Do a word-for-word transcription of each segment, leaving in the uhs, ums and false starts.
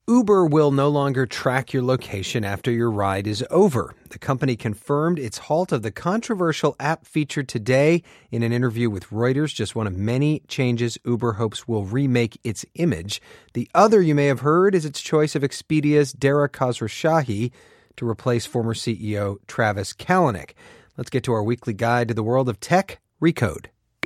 Uber will no longer track your location after your ride is over. The company confirmed its halt of the controversial app feature today in an interview with Reuters, just one of many changes Uber hopes will remake its image. The other you may have heard is its choice of Expedia's Dara Khosrowshahi to replace former C E O Travis Kalanick. Let's get to our weekly guide to the world of tech, Recode.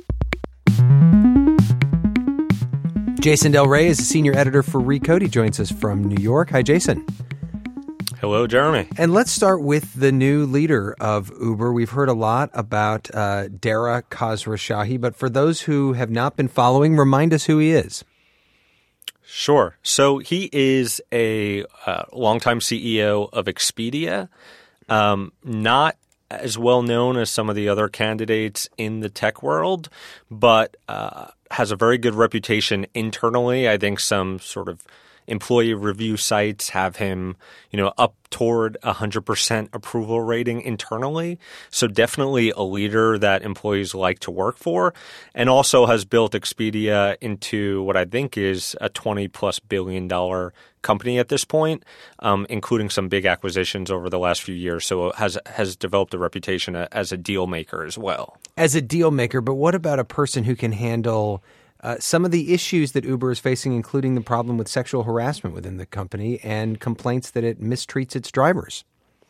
Jason Del Rey is a senior editor for Recode. He joins us from New York. Hi, Jason. Hello, Jeremy. And let's start with the new leader of Uber. We've heard a lot about uh, Dara Khosrowshahi, but for those who have not been following, remind us who he is. Sure. So he is a uh, longtime C E O of Expedia, um, not as well known as some of the other candidates in the tech world, but uh, has a very good reputation internally. I think some sort of employee review sites have him, you know, up toward a one hundred percent approval rating internally. So definitely a leader that employees like to work for, and also has built Expedia into what I think is a twenty plus billion dollar company at this point, um, including some big acquisitions over the last few years. So it has has developed a reputation as a deal maker as well. As a deal maker, but what about a person who can handle Uh, some of the issues that Uber is facing, including the problem with sexual harassment within the company and complaints that it mistreats its drivers?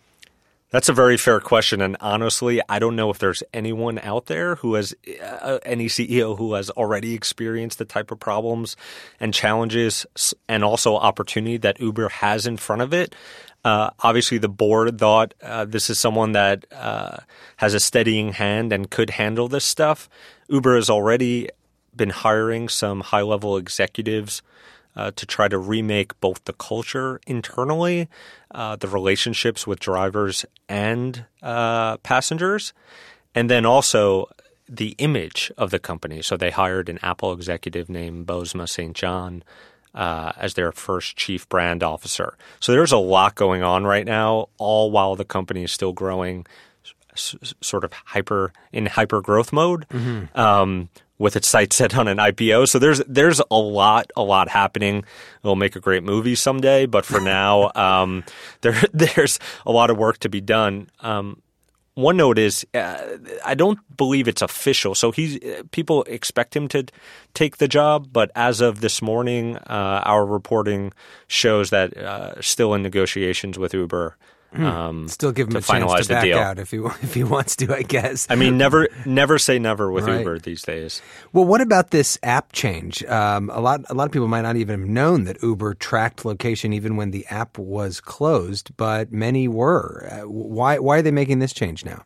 That's a very fair question. And honestly, I don't know if there's anyone out there who has uh, any C E O who has already experienced the type of problems and challenges and also opportunity that Uber has in front of it. Uh, obviously, the board thought uh, this is someone that uh, has a steadying hand and could handle this stuff. Uber has already been hiring some high-level executives uh, to try to remake both the culture internally, uh, the relationships with drivers and uh, passengers, and then also the image of the company. So they hired an Apple executive named Bozoma Saint John uh, as their first chief brand officer. So there's a lot going on right now, all while the company is still growing s- sort of hyper in hyper growth mode. Mm-hmm. Um, with its sights set on an I P O. So there's there's a lot, a lot happening. It'll make a great movie someday, but for now, um, there there's a lot of work to be done. Um, one note is uh, I don't believe it's official. So he's people expect him to take the job, but as of this morning, uh, our reporting shows that uh, still in negotiations with Uber. Um, Still give him a chance to back out if he if he wants to, I guess. I mean, never never say never with right. Uber these days. Well, what about this app change? Um, a lot a lot of people might not even have known that Uber tracked location even when the app was closed, but many were. Uh, why why are they making this change now?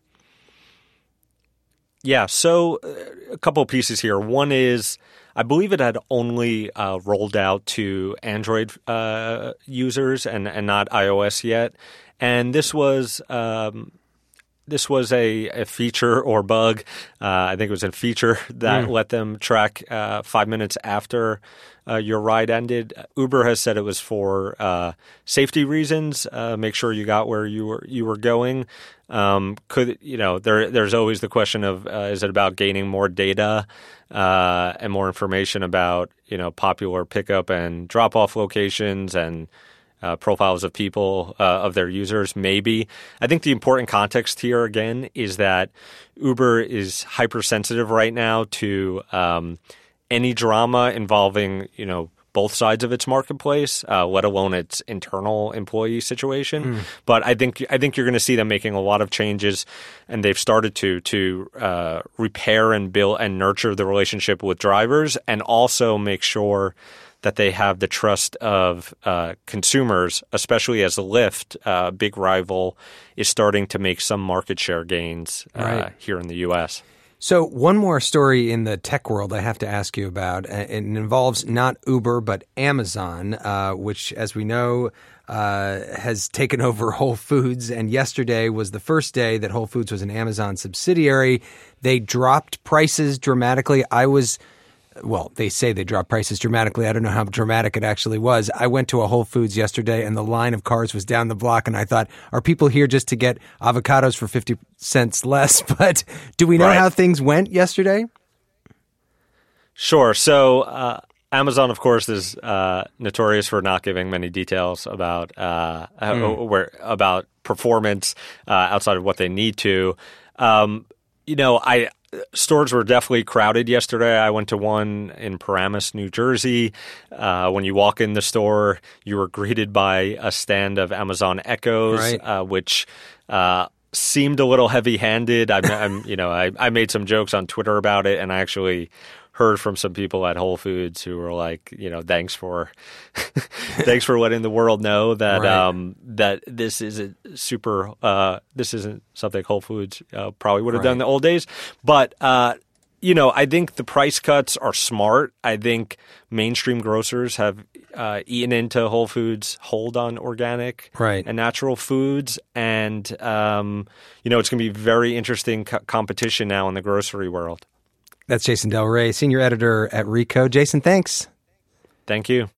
Yeah, so uh, a couple of pieces here. One is, I believe it had only uh, rolled out to Android uh, users and, and not iOS yet. And this was um, this was a, a feature or bug. Uh, I think it was a feature that mm. let them track uh, five minutes after uh, your ride ended. Uber has said it was for uh, safety reasons. Uh, make sure you got where you were you were going. Um, could you know there? There's always the question of uh, is it about gaining more data uh, and more information about you know popular pickup and drop off locations and Uh, profiles of people, uh, of their users, maybe. I think the important context here, again, is that Uber is hypersensitive right now to um, any drama involving, you know, both sides of its marketplace, uh, let alone its internal employee situation. Mm. But I think I think you're going to see them making a lot of changes, and they've started to to uh, repair and build and nurture the relationship with drivers, and also make sure that they have the trust of uh, consumers, especially as Lyft, a uh, big rival, is starting to make some market share gains uh, right. here in the U S. So one more story in the tech world I have to ask you about. It involves not Uber, but Amazon, uh, which, as we know, uh, has taken over Whole Foods. And yesterday was the first day that Whole Foods was an Amazon subsidiary. They dropped prices dramatically. I was... Well, they say they dropped prices dramatically. I don't know how dramatic it actually was. I went to a Whole Foods yesterday, and the line of cars was down the block, and I thought, are people here just to get avocados for fifty cents less? But do we know right. how things went yesterday? Sure. So uh, Amazon, of course, is uh, notorious for not giving many details about uh, mm. where about performance uh, outside of what they need to. Um, you know, I stores were definitely crowded yesterday. I went to one in Paramus, New Jersey. Uh, when you walk in the store, you were greeted by a stand of Amazon Echoes, right. uh, which uh, seemed a little heavy-handed. I'm, I'm you know, I, I made some jokes on Twitter about it, and I actually heard from some people at Whole Foods who were like, you know, thanks for thanks for letting the world know that right. um, that this isn't super uh, this isn't something Whole Foods uh, probably would have right. done in the old days. But uh, you know, I think the price cuts are smart. I think mainstream grocers have uh, eaten into Whole Foods' hold on organic right. and natural foods, and um, you know, it's going to be very interesting co- competition now in the grocery world. That's Jason Del Rey, senior editor at Recode. Jason, thanks. Thank you.